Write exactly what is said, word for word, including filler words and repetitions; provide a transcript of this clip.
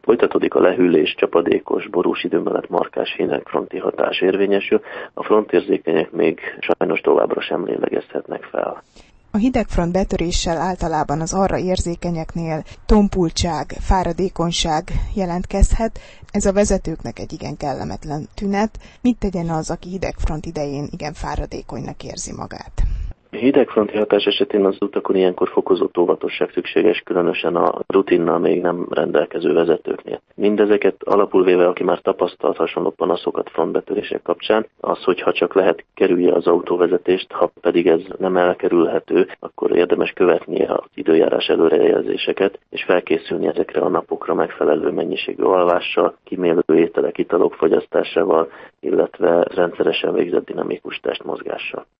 Folytatódik a lehűlés, csapadékos, borús idő mellett markáns hidegfronti hatás érvényesül, a frontérzékenyek még sajnos továbbra sem lélegezhetnek fel. A hidegfront betöréssel általában az arra érzékenyeknél tompultság, fáradékonyság jelentkezhet. Ez a vezetőknek egy igen kellemetlen tünet. Mit tegyen az, aki hidegfront idején igen fáradékonynak érzi magát? Hidegfronti hatás esetén az utakon ilyenkor fokozott óvatosság szükséges, különösen a rutinnal még nem rendelkező vezetőknél. Mindezeket alapul véve, aki már tapasztalt hasonló panaszokat frontbetörések kapcsán, az, hogy ha csak lehet, kerülje az autóvezetést, ha pedig ez nem elkerülhető, akkor érdemes követnie az időjárás előrejelzéseket, és felkészülni ezekre a napokra megfelelő mennyiségű alvással, kimélő ételek, italok fogyasztásával, illetve rendszeresen végzett dinamikus testmozgással.